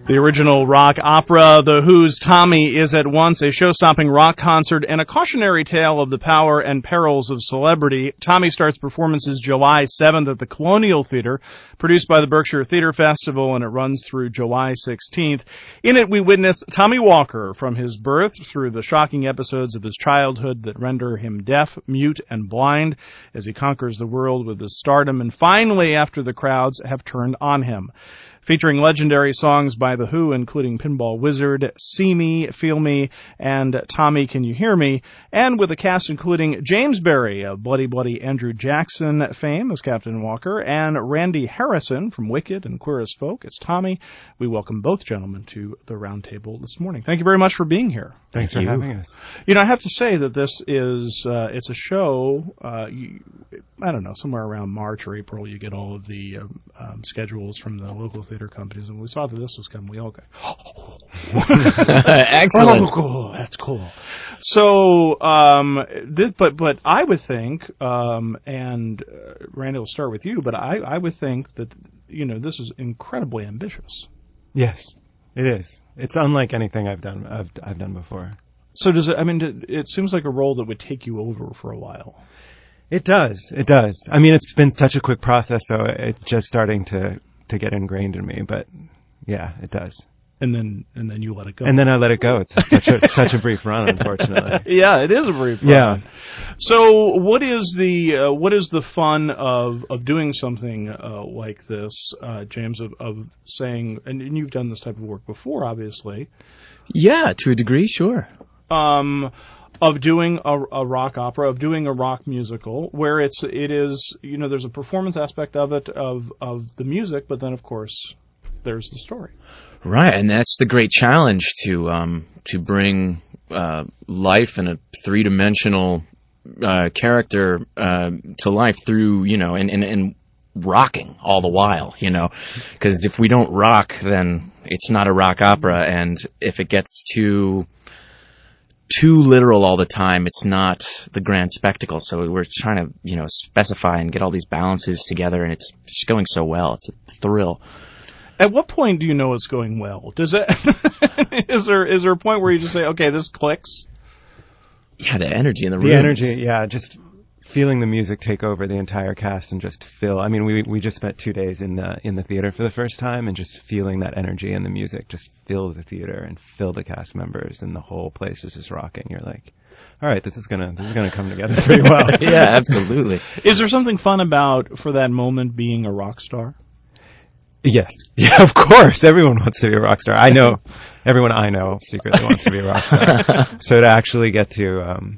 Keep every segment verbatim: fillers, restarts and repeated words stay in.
The original rock opera, The Who's Tommy, is at once a show-stopping rock concert and a cautionary tale of the power and perils of celebrity. Tommy starts performances July seventh at the Colonial Theater, produced by the Berkshire Theater Festival, and it runs through July sixteenth. In it, we witness Tommy Walker from his birth through the shocking episodes of his childhood that render him deaf, mute, and blind as he conquers the world with his stardom, and finally, after the crowds have turned on him. Featuring legendary songs by The Who, including Pinball Wizard, See Me, Feel Me, and Tommy, Can You Hear Me? And with a cast including James Berry of Bloody Bloody Andrew Jackson fame as Captain Walker, and Randy Harrison from Wicked and Queer as Folk as Tommy. We welcome both gentlemen to the round table this morning. Thank you very much for being here. Thanks Thank for you. having us. You know, I have to say that this is, uh, it's a show, uh, you, I don't know, somewhere around March or April, you get all of the um, um, schedules from the local theater companies, and we saw that this was coming, we all go, oh. Excellent. Oh, cool. That's cool. So, um, this, but, but I would think, um, and uh, Randy, will start with you, but I, I would think that, you know, this is incredibly ambitious. Yes, it is. It's unlike anything I've done. I've I've done before. So does it? I mean, it seems like a role that would take you over for a while. It does. It does. I mean, it's been such a quick process, so it's just starting to, to get ingrained in me. But yeah, it does. And then and then you let it go. And then I let it go. It's such a such a brief run, unfortunately. Yeah, it is a brief run. Yeah. So what is the uh, what is the fun of of doing something uh, like this, uh, James? Of, of saying, and, and you've done this type of work before, obviously. Yeah, to a degree, sure. Um, of doing a, a rock opera, of doing a rock musical, where it's it is you know there's a performance aspect of it of of the music, but then of course there's the story. Right, and that's the great challenge to um, to bring uh, life in a three-dimensional uh, character uh, to life through, you know, and, and, and rocking all the while, you know, because if we don't rock, then it's not a rock opera, and if it gets too too literal all the time, it's not the grand spectacle. So we're trying to, you know, specify and get all these balances together, and it's just going so well. It's a thrill. At what point do you know it's going well? Does it? is there is there a point where you just say, okay, this clicks? Yeah, the energy in the room. The energy, yeah, just feeling the music take over the entire cast and just fill. I mean, we we just spent two days in the in the theater for the first time, and just feeling that energy and the music just fill the theater and fill the cast members, and the whole place is just rocking. You're like, all right, this is gonna this is gonna come together pretty well. Yeah, absolutely. Is there something fun about for that moment being a rock star? Yes. Yeah, of course. Everyone wants to be a rock star. I know. Everyone I know secretly wants to be a rock star. So to actually get to um,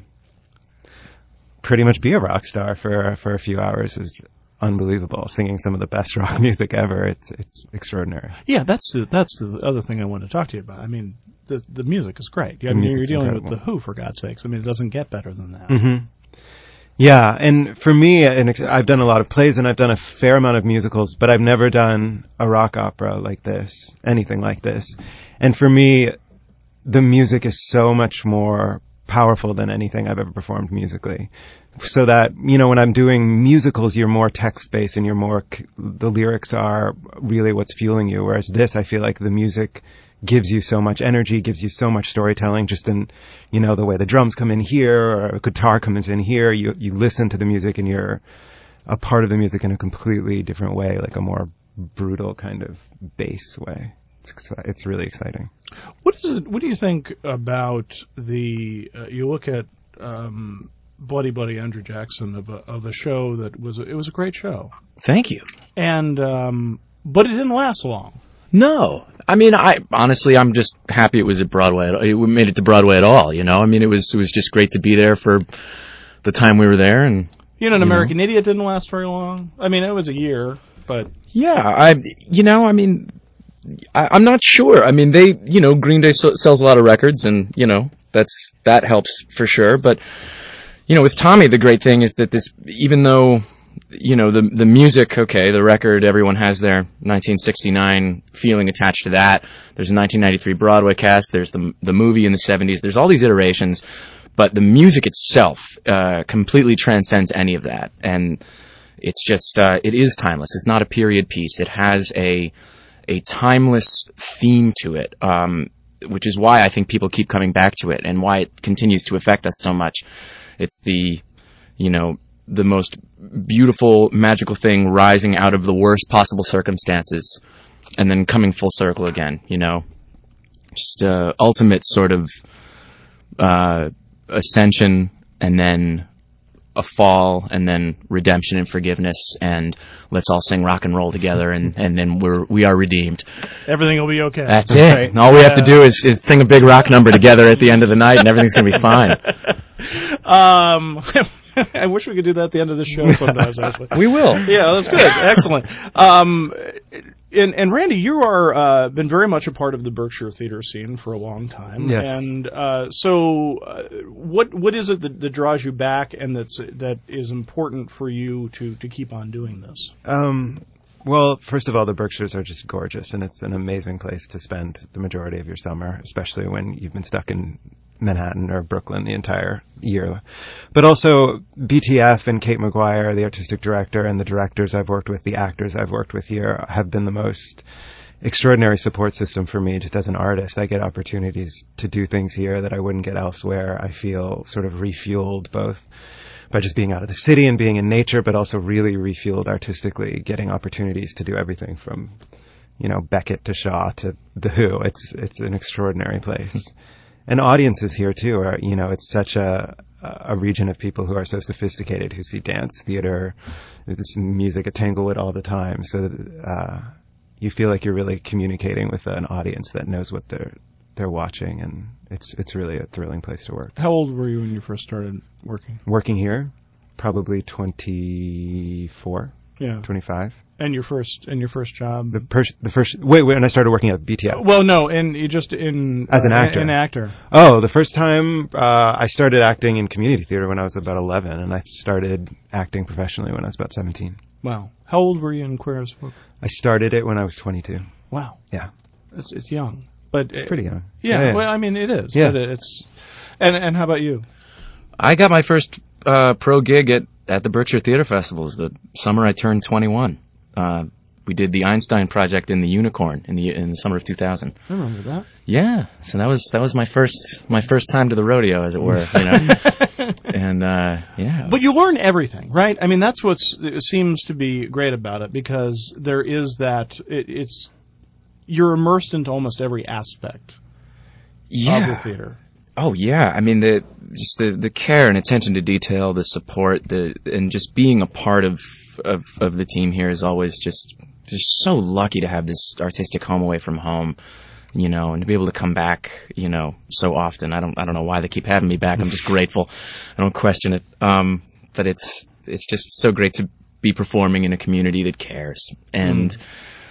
pretty much be a rock star for for a few hours is unbelievable. Singing some of the best rock music ever. It's it's extraordinary. Yeah, that's the, that's the other thing I wanted to talk to you about. I mean, the the music is great. I mean, you're dealing incredible. with The Who, for God's sakes. I mean, it doesn't get better than that. Mm-hmm. Yeah, and for me, and I've done a lot of plays and I've done a fair amount of musicals, but I've never done a rock opera like this, anything like this. And for me, the music is so much more powerful than anything I've ever performed musically. So that, you know, when I'm doing musicals, you're more text-based and you're more, the lyrics are really what's fueling you. Whereas this, I feel like the music gives you so much energy, gives you so much storytelling, just in, you know, the way the drums come in here or a guitar comes in here. You you listen to the music and you're a part of the music in a completely different way, like a more brutal kind of bass way. It's it's really exciting. What is it? What do you think about the? Uh, you look at um, Bloody Bloody Andrew Jackson of a of a show that was a, it was a great show. Thank you. And um, but it didn't last long. No, I mean, I honestly, I'm just happy it was at Broadway. It made it to Broadway at all. You know, I mean, it was it was just great to be there for the time we were there. And you know, an American know. Idiot didn't last very long. I mean, it was a year, but yeah, I, you know, I mean, I, I'm not sure. I mean, they, you know, Green Day so, sells a lot of records, and you know, that's that helps for sure. But you know, with Tommy, the great thing is that this, even though, you know, the the music, okay, the record, everyone has their nineteen sixty-nine feeling attached to that. There's a nineteen ninety-three Broadway cast. There's the the movie in the seventies. There's all these iterations, but the music itself uh, completely transcends any of that, and it's just uh, it is timeless. It's not a period piece. It has a a timeless theme to it, um, which is why I think people keep coming back to it and why it continues to affect us so much. It's the, you know, the most beautiful, magical thing rising out of the worst possible circumstances and then coming full circle again, you know. Just uh, ultimate sort of uh, ascension and then a fall and then redemption and forgiveness and let's all sing rock and roll together and, and then we're we are redeemed. Everything will be okay. That's it. Right. All we yeah. have to do is, is sing a big rock number together at the end of the night and everything's going to be fine. Um, I wish we could do that at the end of the show sometimes. Actually. We will. Yeah, that's good. Excellent. Um, and, and Randy, you are uh, been very much a part of the Berkshire theater scene for a long time. Yes. And uh, so, uh, what what is it that, that draws you back, and that's that is important for you to, to keep on doing this? Um. Well, first of all, the Berkshires are just gorgeous, and it's an amazing place to spend the majority of your summer, especially when you've been stuck in Manhattan or Brooklyn the entire year. But also B T F and Kate McGuire, the artistic director, and the directors I've worked with, the actors I've worked with here, have been the most extraordinary support system for me just as an artist. I get opportunities to do things here that I wouldn't get elsewhere. I feel sort of refueled both by just being out of the city and being in nature, but also really refueled artistically, getting opportunities to do everything from, you know, Beckett to Shaw to The Who. It's it's an extraordinary place. And audiences here, too, are, you know, it's such a a region of people who are so sophisticated, who see dance, theater, this music at Tanglewood all the time. So uh, you feel like you're really communicating with an audience that knows what they're they're watching, and it's it's really a thrilling place to work. How old were you when you first started working? Working here? Probably twenty-four. Yeah. twenty-five. And your first and your first job? The, per- the first wait, wait, when I started working at B T F. Well, no, and you just in as an uh, actor. An actor. Oh, the first time uh, I started acting in community theater when I was about eleven, and I started acting professionally when I was about seventeen. Wow. How old were you in Queer as Folk? I started it when I was twenty-two. Wow. Yeah. It's it's young, but it's pretty young. Yeah. yeah, yeah. Well, I mean, it is. Yeah. It, it's. And and how about you? I got my first uh, pro gig at at the Berkshire Theater Festivals the summer I turned twenty-one. Uh, we did the Einstein Project in the Unicorn in the in the summer of two thousand. I remember that. Yeah, so that was that was my first my first time to the rodeo, as it were. You know, and uh, yeah. But you learn everything, right? I mean, that's what seems to be great about it, because there is that it, it's you're immersed into almost every aspect yeah. of the theater. Oh yeah, I mean the just the, the care and attention to detail, the support, the and just being a part of, of of the team here is always just just so lucky to have this artistic home away from home, you know, and to be able to come back, you know, so often. I don't I don't know why they keep having me back. I'm just grateful. I don't question it. Um, but it's it's just so great to be performing in a community that cares. And mm.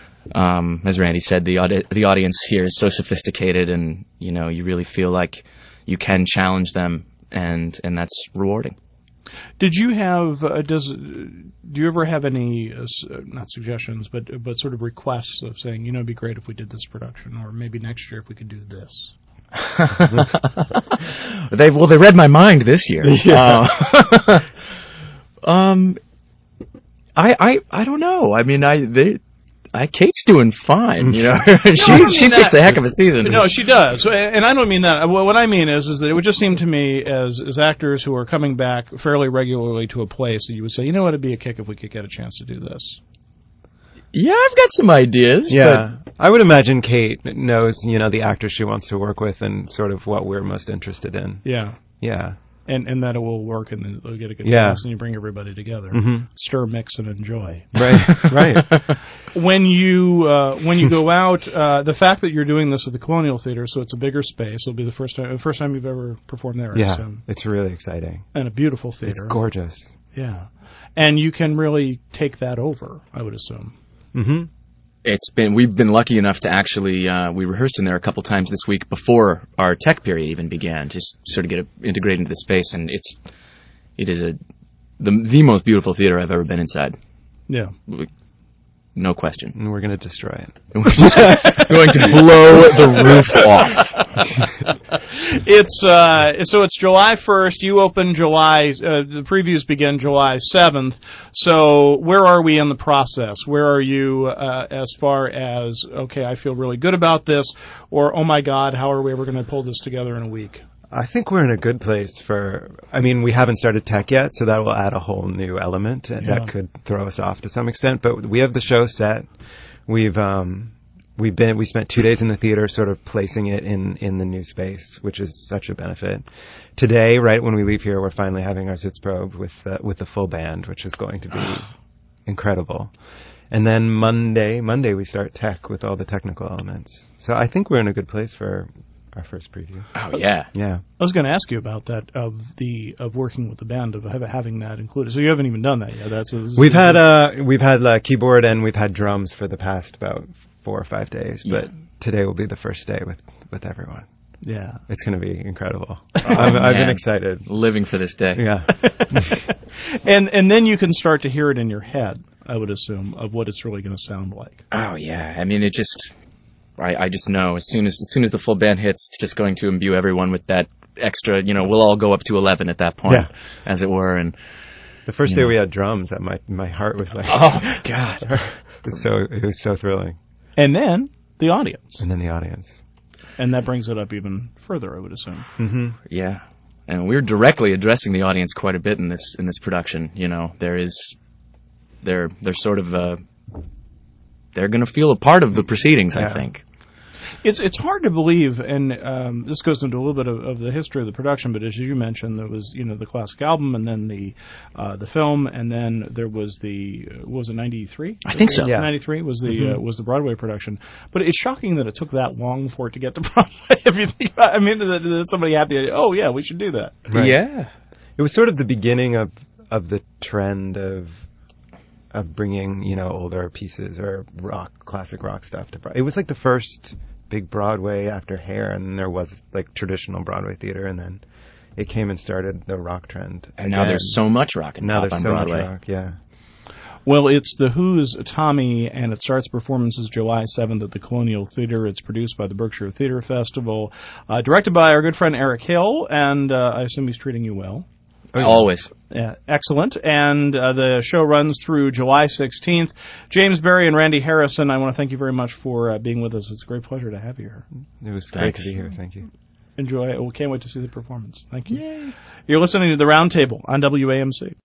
um, as Randy said, the audi- the audience here is so sophisticated, and you know, you really feel like you can challenge them, and and that's rewarding. Did you have uh, does do you ever have any uh, not suggestions but but sort of requests of saying, you know, it'd be great if we did this production, or maybe next year if we could do this? they well they read my mind this year. Yeah. Uh, um, I I I don't know. I mean, I they. I, Kate's doing fine, you know. she no, she that. picks a heck of a season. No, she does, and I don't mean that. What I mean is, is that it would just seem to me, as as actors who are coming back fairly regularly to a place, that you would say, you know what, it'd be a kick if we could get a chance to do this. Yeah, I've got some ideas. Yeah, but I would imagine Kate knows, you know, the actors she wants to work with and sort of what we're most interested in. Yeah, yeah. And and that it will work, and then they'll get a good yeah. chance, and you bring everybody together, mm-hmm. stir, mix, and enjoy. Right, right. When you uh, when you go out, uh, the fact that you're doing this at the Colonial Theater, so it's a bigger space. It'll be the first time the first time you've ever performed there. Yeah, so. It's really exciting. And a beautiful theater. It's gorgeous. Yeah, and you can really take that over, I would assume. Mm-hmm. It's been we've been lucky enough to actually uh, we rehearsed in there a couple times this week before our tech period even began, just sort of get integrated into the space, and it's it is a the the most beautiful theater I've ever been inside. Yeah, no question. And we're going to destroy it. We're just going to blow the roof off. it's uh, so it's July first. You open July. Uh, the previews begin July seventh. So where are we in the process? Where are you uh, as far as okay? I feel really good about this, or oh my God, how are we ever going to pull this together in a week? I think we're in a good place for, I mean, we haven't started tech yet, so that will add a whole new element and Yeah. that could throw us off to some extent, but we have the show set. We've, um, we've been, we spent two days in the theater sort of placing it in, in the new space, which is such a benefit. Today, right when we leave here, we're finally having our Sitzprobe with, uh, with the full band, which is going to be incredible. And then Monday, Monday we start tech with all the technical elements. So I think we're in a good place for our first preview. Oh yeah, Yeah. I was going to ask you about that of the of working with the band of have, having that included. So you haven't even done that yet. That's a, We've had uh we've had uh, keyboard and we've had drums for the past about four or five days, but Yeah. today will be the first day with, with everyone. yeah. It's going to be incredible. Oh, I've, I've been man. excited. living for this day. Yeah. and and then you can start to hear it in your head, I would assume, of what it's really going to sound like. Oh yeah, I mean it just, I, I just know as soon as as soon as the full band hits, it's just going to imbue everyone with that extra. You know, we'll all go up to eleven at that point, Yeah. as it were, and The first You day know. we had drums, that my my heart was like, oh my God, it was so it was so thrilling. And then the audience. And then the audience. And that brings it up even further, I would assume. Mm-hmm. yeah, and we're directly addressing the audience quite a bit in this in this production. You know, there is, they're they're sort of uh, they're going to feel a part of the proceedings. Yeah. I think. It's it's hard to believe, and um, this goes into a little bit of, of the history of the production. But as you mentioned, there was you know the classic album, and then the uh, the film, and then there was the uh, what was it ninety-three? I think so. Yeah. ninety-three was the Mm-hmm. uh, was the Broadway production. But it's shocking that it took that long for it to get to Broadway. If you think about, I mean, that, that somebody had the idea. Oh yeah, we should do that. Right. Yeah. It was sort of the beginning of of the trend of of bringing, you know, older pieces or rock, classic rock stuff to Broadway. It was like the first big Broadway after Hair, and there was like traditional Broadway theater, and then it came and started the rock trend. And now again. there's so much rock and now pop there's on so Broadway. much rock, yeah. Well, it's The Who's Tommy, and it starts performances July seventh at the Colonial Theater. It's produced by the Berkshire Theater Festival, uh, directed by our good friend Eric Hill, and uh, I assume he's treating you well. Oh, yeah. Always. Yeah, excellent. And uh, the show runs through July sixteenth. James Berry and Randy Harrison, I want to thank you very much for uh, being with us. It's a great pleasure to have you here. It was great Thanks. to be here. Thank you. Enjoy. We can't wait to see the performance. Thank you. You're listening to The Roundtable on W A M C.